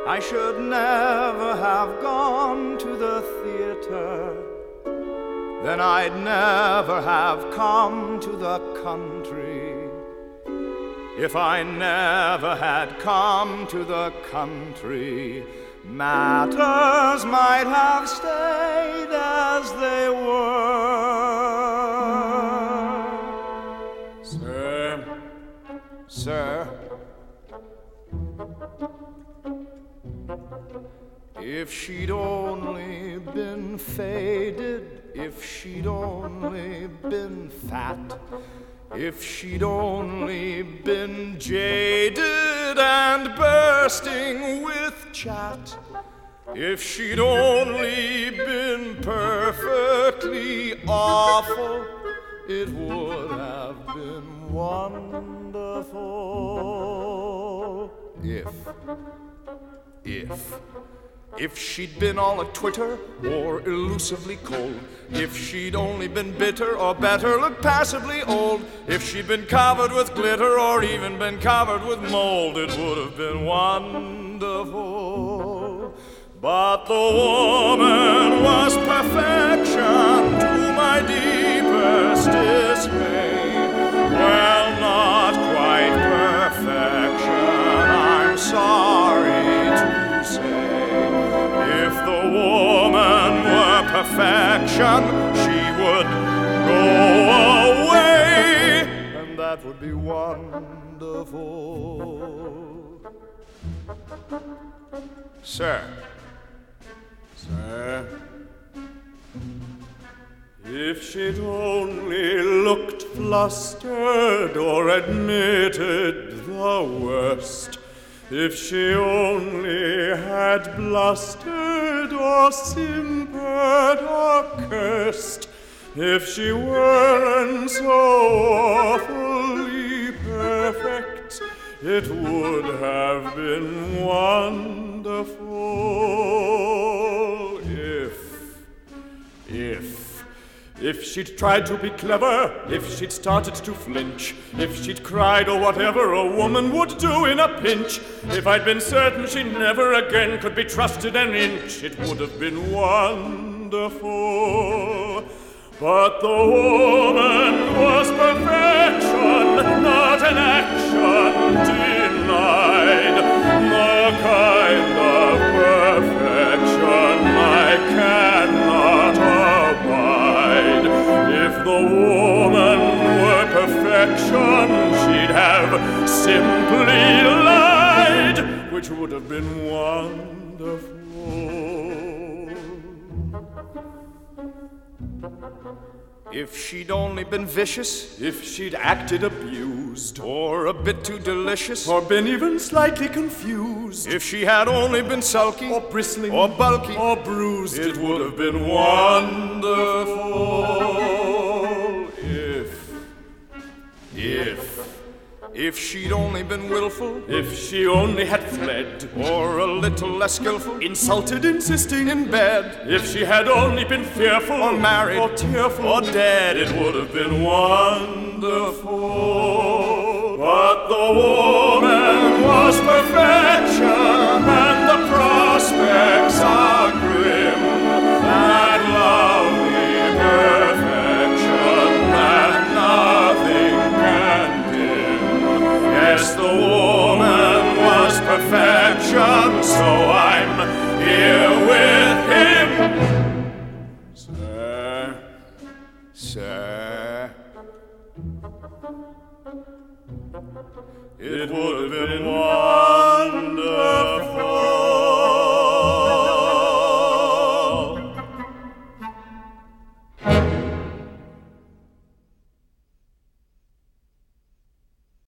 I should never have gone to the theater. Then I'd never have come to the country. If I never had come to the country, matters might have stayed as they were. Sir, if she'd only been faded, if she'd only been fat, if she'd only been jaded and bursting with chat, if she'd only been perfectly awful, it would have been wonderful. If she'd been all a twitter or elusively cold, if she'd only been bitter or better, looked passably old, if she'd been covered with glitter or even been covered with mold, it would have been wonderful. But the woman was perfection to my deepest dismay. Well, not quite perfection, I'm sorry to say. If the woman were perfection, she would go away, and that would be wonderful. Sir, if she'd only looked flustered or admitted the worst, if she only had blustered or simpered or cursed, if she weren't so awfully perfect, it would have been wonderful. If she'd tried to be clever, if she'd started to flinch, if she'd cried or whatever a woman would do in a pinch, if I'd been certain she never again could be trusted an inch, it would have been wonderful. But the woman was perfection, not an action denied, the kind of perfection I cannot abide. If the woman were perfection, she'd have simply lied, which would have been wonderful. If she'd only been vicious, if she'd acted abused, or a bit too delicious, or been even slightly confused, if she had only been sulky, or bristling, or bulky, or bruised, it would have been wonderful. If she'd only been willful, if she only had fled, or a little less skillful, insulted, insisting in bed, if she had only been fearful, or married, or tearful, or dead, it would have been wonderful. But the woman was perfection, and the prospects are grim. That lovely perfection that nothing can dim. Yes, the woman was perfection, so I'm here with him. Sir, it would have been wonderful.